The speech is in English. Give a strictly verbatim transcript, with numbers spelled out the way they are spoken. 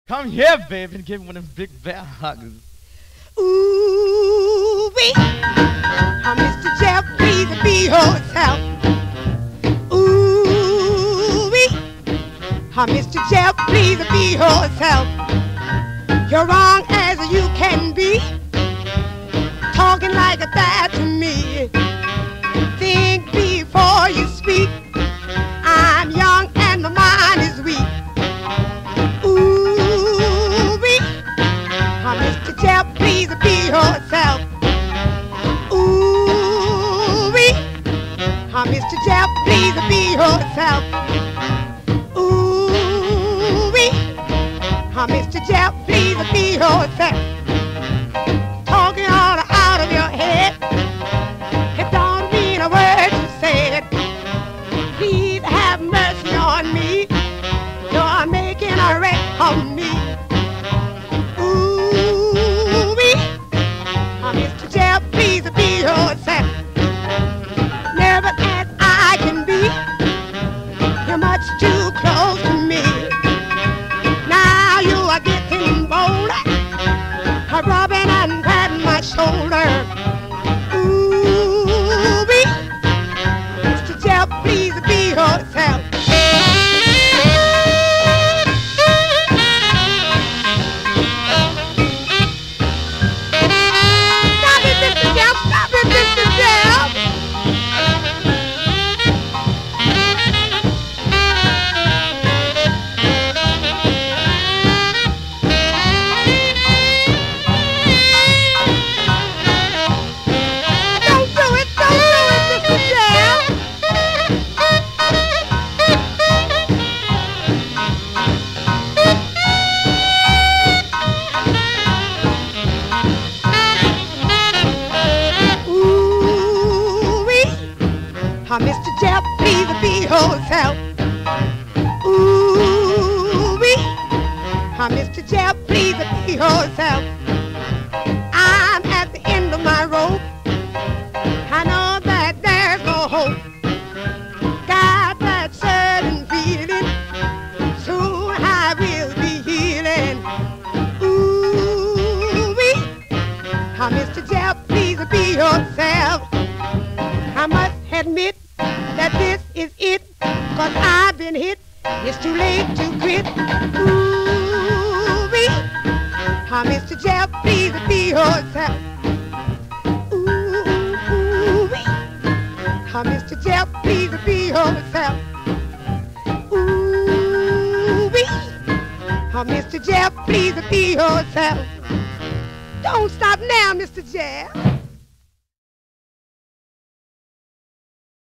Come here, baby, and give me one of them big bear hugs. Ooh-wee, uh, Mister Jeff, please be yourself. Ooh-wee, uh, Mister Jeff, please be yourself. You're wrong as you can be, talking like that to me. Think before you speak. I'm young and my mind is weak. Ooh-wee, uh, Mister Jeff, please be yourself. Ooh-wee, uh, Mister Jeff, please be yourself. Ooh-wee, uh, Mister Jeff, please be yourself. Talking all out of your head, it don't mean a word you said. Please have mercy on me, you're making a wreck of me. Ooh-wee, uh, Mister Jeff, please be yourself. Nervous as I can be, you're much too close to me. Now you are getting bolder, rubbing and patting my shoulder. Ooh-wee, Mister Jeff, please be yourself. Stop it, Mister Jeff, stop it, Mister Jeff. Don't do it, don't do it, Mister Jeff. Ooh-wee, uh, Mister Jeff, please be yourself. Ooh-wee, uh, Mister Jeff, please be yourself. I'm at the end of my rope, I know that there's no hope. Got that certain feeling, soon I will be healing. Ooh-wee, uh, Mister Jeff, please be yourself. I must admit that this is it, cause I've been hit, it's too late to quit. Ooh-wee, uh, Mister Jeff, please be yourself. Ooh-wee, uh, Mister Jeff, please be yourself. Ooh-wee, uh, Mister Jeff, please be yourself. Don't stop now, Mister Jeff.